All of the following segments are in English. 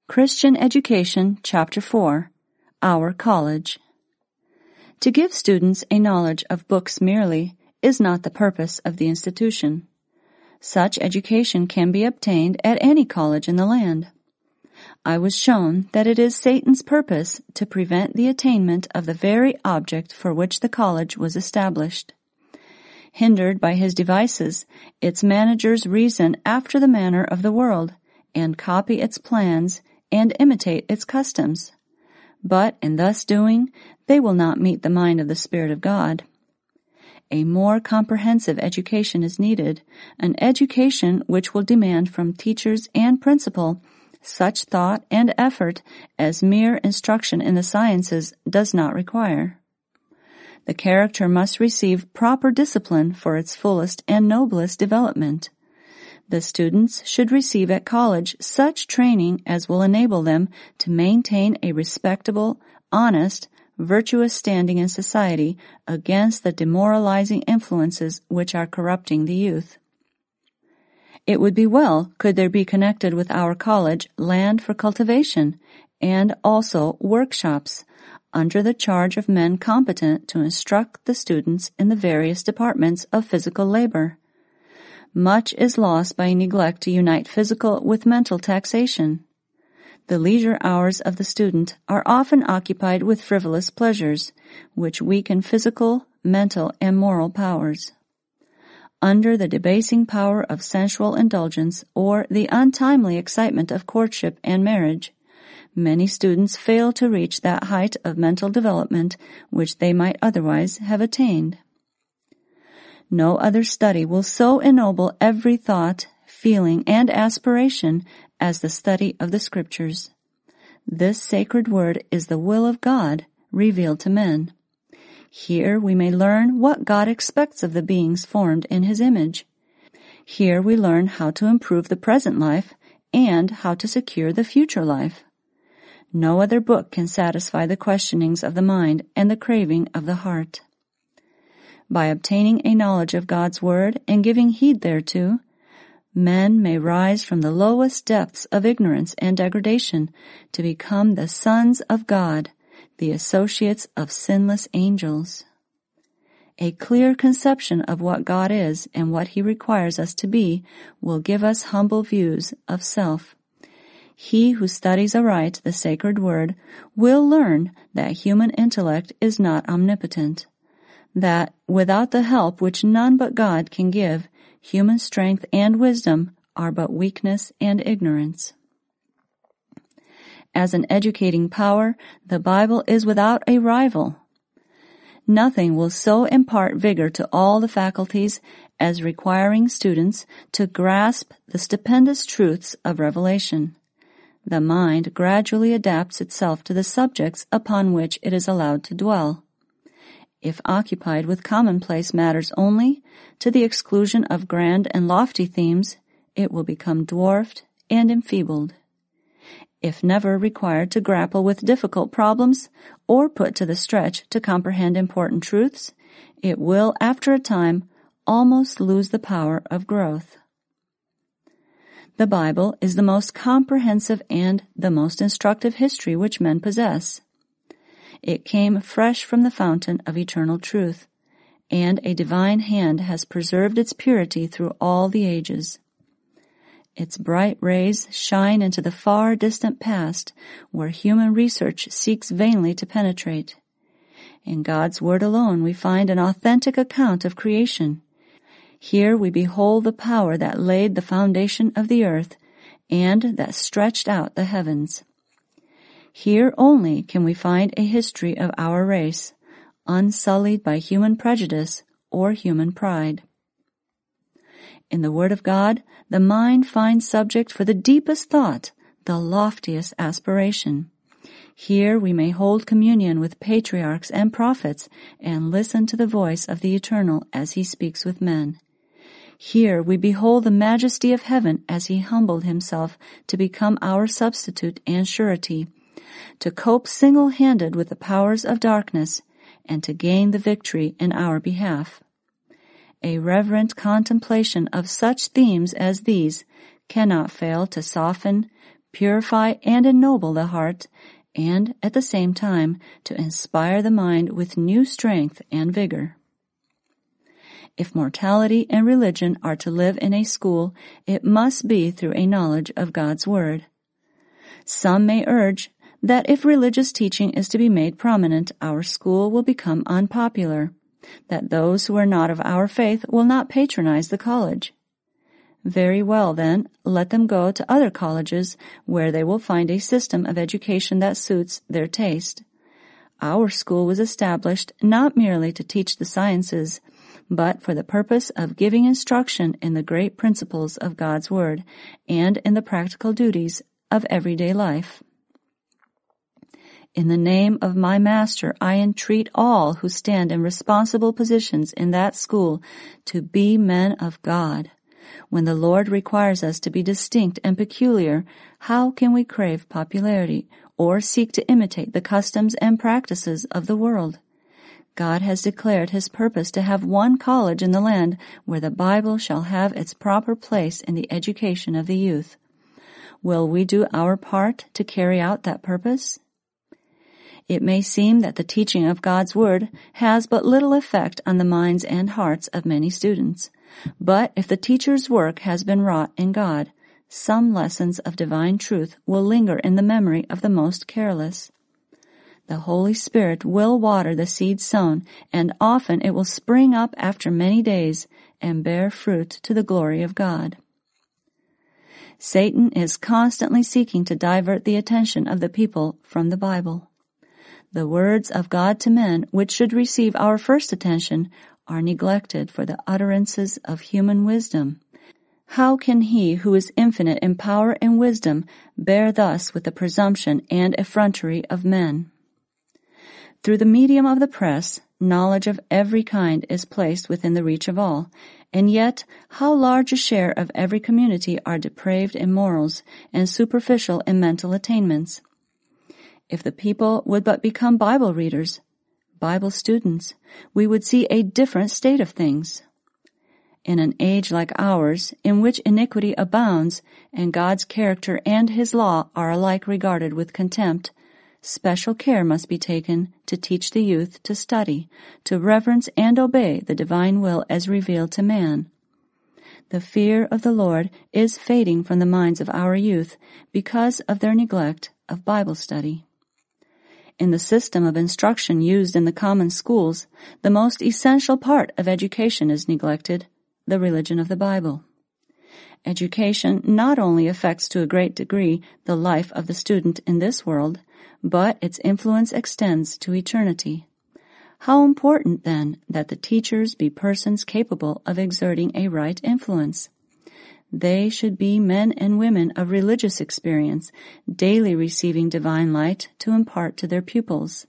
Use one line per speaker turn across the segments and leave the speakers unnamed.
Christian Education, Chapter 4, Our College. To give students a knowledge of books merely is not the purpose of the institution. Such education can be obtained at any college in the land. I was shown that it is Satan's purpose to prevent the attainment of the very object for which the college was established. Hindered by his devices, its managers reason after the manner of the world, and copy its plans and imitate its customs. But in thus doing, they will not meet the mind of the Spirit of God. A more comprehensive education is needed, an education which will demand from teachers and principal such thought and effort as mere instruction in the sciences does not require. The character must receive proper discipline for its fullest and noblest development. The students should receive at college such training as will enable them to maintain a respectable, honest, virtuous standing in society against the demoralizing influences which are corrupting the youth. It would be well could there be connected with our college land for cultivation and also workshops under the charge of men competent to instruct the students in the various departments of physical labor. Much is lost by neglect to unite physical with mental taxation. The leisure hours of the student are often occupied with frivolous pleasures, which weaken physical, mental, and moral powers. Under the debasing power of sensual indulgence or the untimely excitement of courtship and marriage, many students fail to reach that height of mental development which they might otherwise have attained. No other study will so ennoble every thought, feeling, and aspiration as the study of the Scriptures. This sacred word is the will of God revealed to men. Here we may learn what God expects of the beings formed in His image. Here we learn how to improve the present life and how to secure the future life. No other book can satisfy the questionings of the mind and the craving of the heart. By obtaining a knowledge of God's Word and giving heed thereto, men may rise from the lowest depths of ignorance and degradation to become the sons of God, the associates of sinless angels. A clear conception of what God is and what He requires us to be will give us humble views of self. He who studies aright the sacred word will learn that human intellect is not omnipotent, that without the help which none but God can give, human strength and wisdom are but weakness and ignorance. As an educating power, the Bible is without a rival. Nothing will so impart vigor to all the faculties as requiring students to grasp the stupendous truths of revelation. The mind gradually adapts itself to the subjects upon which it is allowed to dwell. If occupied with commonplace matters only, to the exclusion of grand and lofty themes, it will become dwarfed and enfeebled. If never required to grapple with difficult problems or put to the stretch to comprehend important truths, it will, after a time, almost lose the power of growth. The Bible is the most comprehensive and the most instructive history which men possess. It came fresh from the fountain of eternal truth, and a divine hand has preserved its purity through all the ages. Its bright rays shine into the far distant past, where human research seeks vainly to penetrate. In God's Word alone we find an authentic account of creation. Here we behold the power that laid the foundation of the earth and that stretched out the heavens. Here only can we find a history of our race, unsullied by human prejudice or human pride. In the Word of God, the mind finds subject for the deepest thought, the loftiest aspiration. Here we may hold communion with patriarchs and prophets and listen to the voice of the Eternal as He speaks with men. Here we behold the majesty of heaven as He humbled Himself to become our substitute and surety, to cope single-handed with the powers of darkness, and to gain the victory in our behalf. A reverent contemplation of such themes as these cannot fail to soften, purify and ennoble the heart, and at the same time to inspire the mind with new strength and vigor. If mortality and religion are to live in a school, it must be through a knowledge of God's Word. Some may urge that if religious teaching is to be made prominent, our school will become unpopular, that those who are not of our faith will not patronize the college. Very well, then, let them go to other colleges where they will find a system of education that suits their taste. Our school was established not merely to teach the sciences, but for the purpose of giving instruction in the great principles of God's Word and in the practical duties of everyday life. In the name of my Master, I entreat all who stand in responsible positions in that school to be men of God. When the Lord requires us to be distinct and peculiar, how can we crave popularity or seek to imitate the customs and practices of the world? God has declared His purpose to have one college in the land where the Bible shall have its proper place in the education of the youth. Will we do our part to carry out that purpose? It may seem that the teaching of God's Word has but little effect on the minds and hearts of many students. But if the teacher's work has been wrought in God, some lessons of divine truth will linger in the memory of the most careless. The Holy Spirit will water the seed sown, and often it will spring up after many days and bear fruit to the glory of God. Satan is constantly seeking to divert the attention of the people from the Bible. The words of God to men, which should receive our first attention, are neglected for the utterances of human wisdom. How can He who is infinite in power and wisdom bear thus with the presumption and effrontery of men? Through the medium of the press, knowledge of every kind is placed within the reach of all, and yet how large a share of every community are depraved in morals and superficial in mental attainments. If the people would but become Bible readers, Bible students, we would see a different state of things. In an age like ours, in which iniquity abounds and God's character and His law are alike regarded with contempt, special care must be taken to teach the youth to study, to reverence and obey the divine will as revealed to man. The fear of the Lord is fading from the minds of our youth because of their neglect of Bible study. In the system of instruction used in the common schools, the most essential part of education is neglected, the religion of the Bible. Education not only affects to a great degree the life of the student in this world, but its influence extends to eternity. How important, then, that the teachers be persons capable of exerting a right influence. They should be men and women of religious experience, daily receiving divine light to impart to their pupils.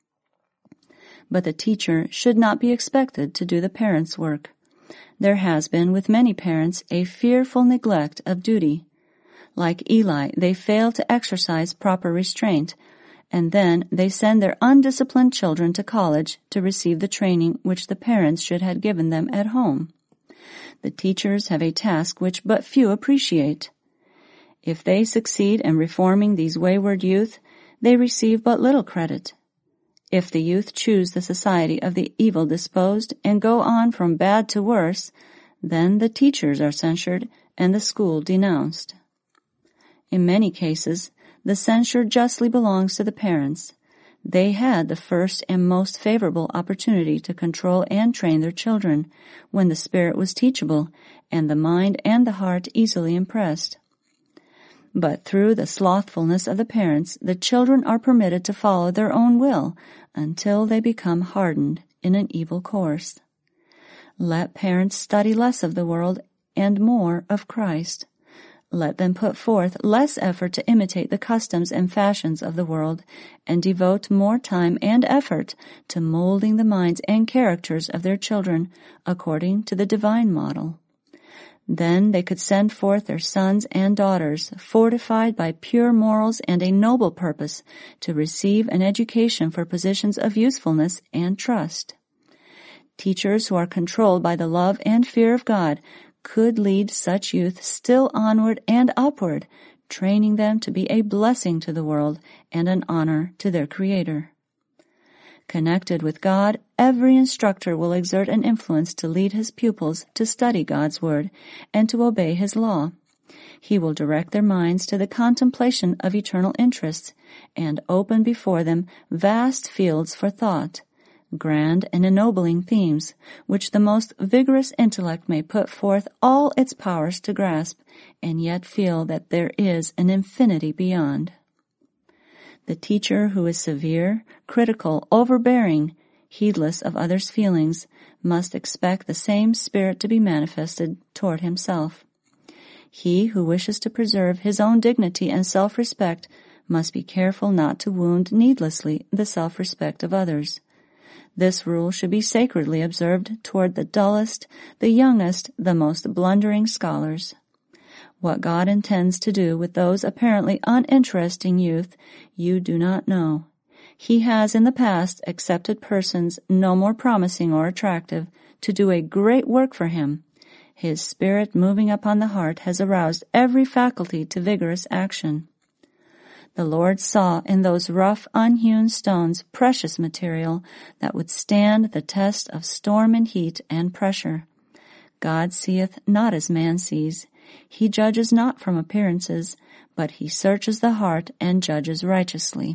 But the teacher should not be expected to do the parents' work. There has been with many parents a fearful neglect of duty. Like Eli, they fail to exercise proper restraint, and then they send their undisciplined children to college to receive the training which the parents should have given them at home. The teachers have a task which but few appreciate. If they succeed in reforming these wayward youth, they receive but little credit. If the youth choose the society of the evil disposed and go on from bad to worse, then the teachers are censured and the school denounced. In many cases, the censure justly belongs to the parents. They had the first and most favorable opportunity to control and train their children, when the spirit was teachable and the mind and the heart easily impressed. But through the slothfulness of the parents, the children are permitted to follow their own will until they become hardened in an evil course. Let parents study less of the world and more of Christ. Let them put forth less effort to imitate the customs and fashions of the world, and devote more time and effort to molding the minds and characters of their children according to the divine model. Then they could send forth their sons and daughters, fortified by pure morals and a noble purpose, to receive an education for positions of usefulness and trust. Teachers who are controlled by the love and fear of God could lead such youth still onward and upward training them to be a blessing to the world and an honor to their Creator. Connected with God, every instructor will exert an influence to lead his pupils to study God's Word and to obey His law. He will direct their minds to the contemplation of eternal interests and open before them vast fields for thought, grand and ennobling themes, which the most vigorous intellect may put forth all its powers to grasp, and yet feel that there is an infinity beyond. The teacher who is severe, critical, overbearing, heedless of others' feelings, must expect the same spirit to be manifested toward himself. He who wishes to preserve his own dignity and self-respect must be careful not to wound needlessly the self-respect of others. This rule should be sacredly observed toward the dullest, the youngest, the most blundering scholars. What God intends to do with those apparently uninteresting youth, you do not know. He has in the past accepted persons no more promising or attractive to do a great work for Him. His Spirit moving upon the heart has aroused every faculty to vigorous action. The Lord saw in those rough, unhewn stones precious material that would stand the test of storm and heat and pressure. God seeth not as man sees. He judges not from appearances, but He searches the heart and judges righteously.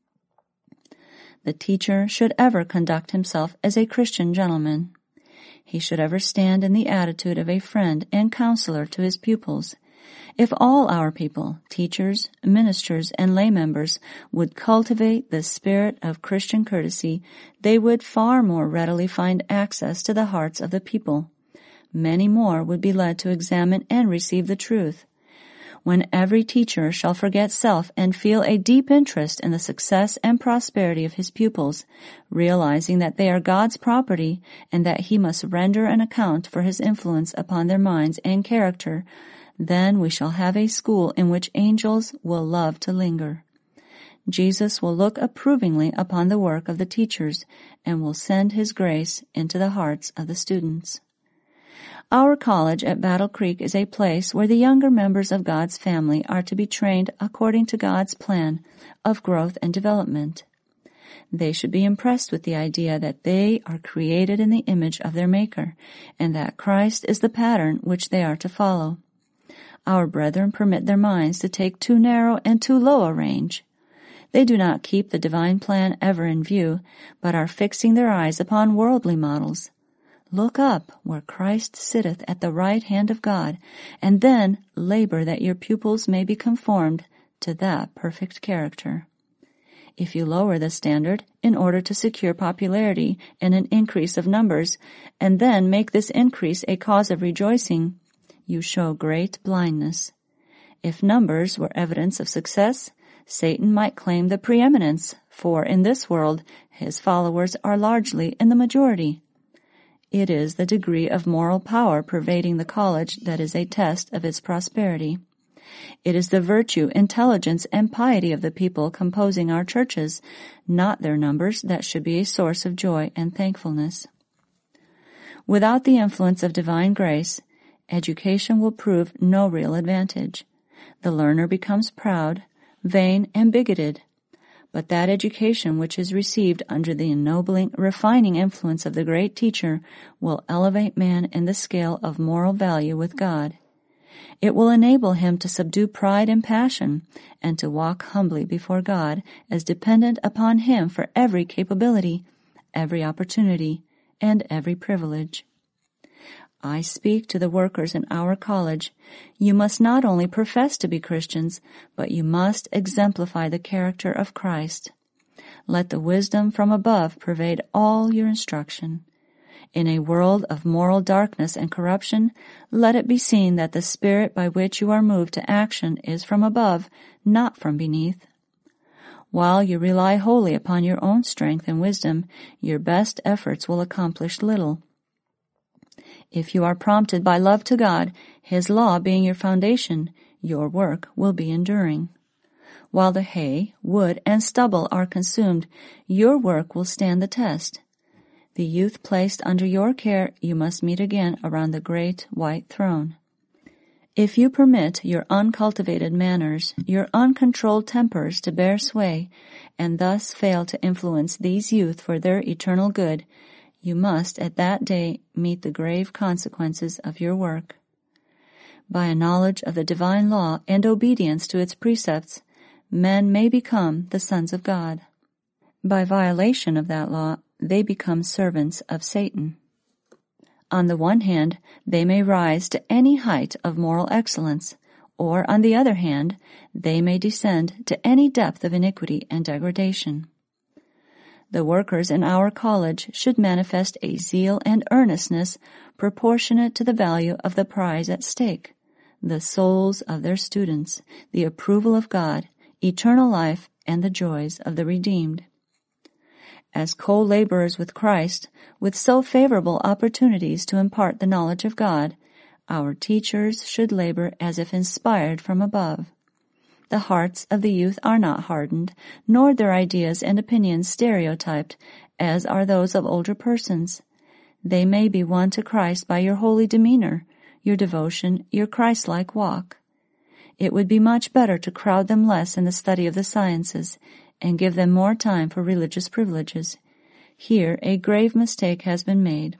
The teacher should ever conduct himself as a Christian gentleman. He should ever stand in the attitude of a friend and counselor to his pupils. If all our people, teachers, ministers, and lay members, would cultivate the spirit of Christian courtesy, they would far more readily find access to the hearts of the people. Many more would be led to examine and receive the truth. When every teacher shall forget self and feel a deep interest in the success and prosperity of his pupils, realizing that they are God's property and that he must render an account for his influence upon their minds and character, then we shall have a school in which angels will love to linger. Jesus will look approvingly upon the work of the teachers and will send His grace into the hearts of the students. Our college at Battle Creek is a place where the younger members of God's family are to be trained according to God's plan of growth and development. They should be impressed with the idea that they are created in the image of their Maker, and that Christ is the pattern which they are to follow. Our brethren permit their minds to take too narrow and too low a range. They do not keep the divine plan ever in view, but are fixing their eyes upon worldly models. Look up where Christ sitteth at the right hand of God, and then labor that your pupils may be conformed to that perfect character. If you lower the standard in order to secure popularity and an increase of numbers, and then make this increase a cause of rejoicing, you show great blindness. If numbers were evidence of success, Satan might claim the preeminence, for in this world his followers are largely in the majority. It is the degree of moral power pervading the college that is a test of its prosperity. It is the virtue, intelligence, and piety of the people composing our churches, not their numbers, that should be a source of joy and thankfulness. Without the influence of divine grace, education will prove no real advantage. The learner becomes proud, vain, and bigoted. But that education which is received under the ennobling, refining influence of the great teacher will elevate man in the scale of moral value with God. It will enable him to subdue pride and passion, and to walk humbly before God as dependent upon Him for every capability, every opportunity, and every privilege. I speak to the workers in our college. You must not only profess to be Christians, but you must exemplify the character of Christ. Let the wisdom from above pervade all your instruction. In a world of moral darkness and corruption, let it be seen that the spirit by which you are moved to action is from above, not from beneath. While you rely wholly upon your own strength and wisdom, your best efforts will accomplish little. If you are prompted by love to God, His law being your foundation, your work will be enduring. While the hay, wood, and stubble are consumed, your work will stand the test. The youth placed under your care you must meet again around the great white throne. If you permit your uncultivated manners, your uncontrolled tempers to bear sway, and thus fail to influence these youth for their eternal good, you must at that day meet the grave consequences of your work. By a knowledge of the divine law and obedience to its precepts, men may become the sons of God. By violation of that law, they become servants of Satan. On the one hand, they may rise to any height of moral excellence, or on the other hand, they may descend to any depth of iniquity and degradation. The workers in our college should manifest a zeal and earnestness proportionate to the value of the prize at stake, the souls of their students, the approval of God, eternal life, and the joys of the redeemed. As co-laborers with Christ, with so favorable opportunities to impart the knowledge of God, our teachers should labor as if inspired from above. The hearts of the youth are not hardened, nor their ideas and opinions stereotyped, as are those of older persons. They may be won to Christ by your holy demeanor, your devotion, your Christ-like walk. It would be much better to crowd them less in the study of the sciences, and give them more time for religious privileges. Here a grave mistake has been made.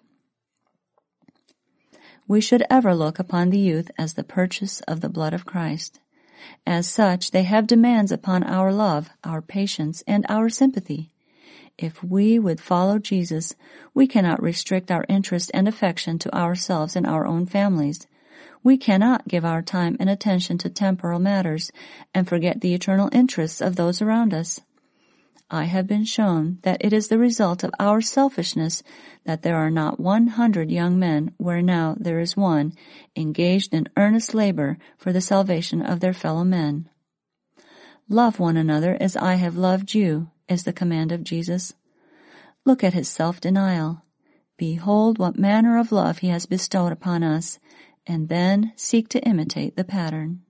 We should ever look upon the youth as the purchase of the blood of Christ. As such, they have demands upon our love, our patience, and our sympathy. If we would follow Jesus, we cannot restrict our interest and affection to ourselves and our own families. We cannot give our time and attention to temporal matters and forget the eternal interests of those around us. I have been shown that it is the result of our selfishness that there are not 100 young men where now there is one engaged in earnest labor for the salvation of their fellow men. Love one another as I have loved you is the command of Jesus. Look at his self-denial. Behold what manner of love he has bestowed upon us, and then seek to imitate the pattern.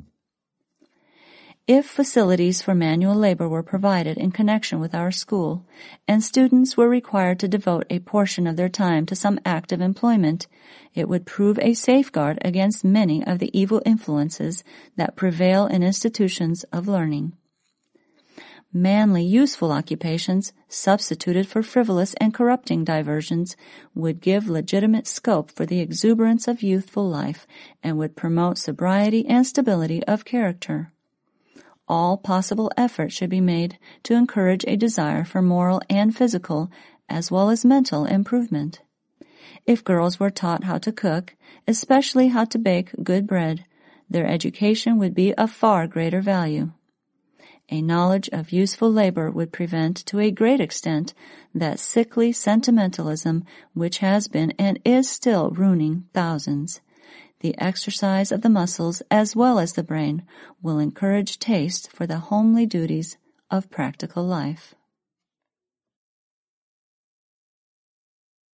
If facilities for manual labor were provided in connection with our school, and students were required to devote a portion of their time to some active employment, it would prove a safeguard against many of the evil influences that prevail in institutions of learning. Manly, useful occupations, substituted for frivolous and corrupting diversions, would give legitimate scope for the exuberance of youthful life and would promote sobriety and stability of character. All possible effort should be made to encourage a desire for moral and physical, as well as mental, improvement. If girls were taught how to cook, especially how to bake good bread, their education would be of far greater value. A knowledge of useful labor would prevent, to a great extent, that sickly sentimentalism which has been and is still ruining thousands. The exercise of the muscles as well as the brain will encourage taste for the homely duties of practical life.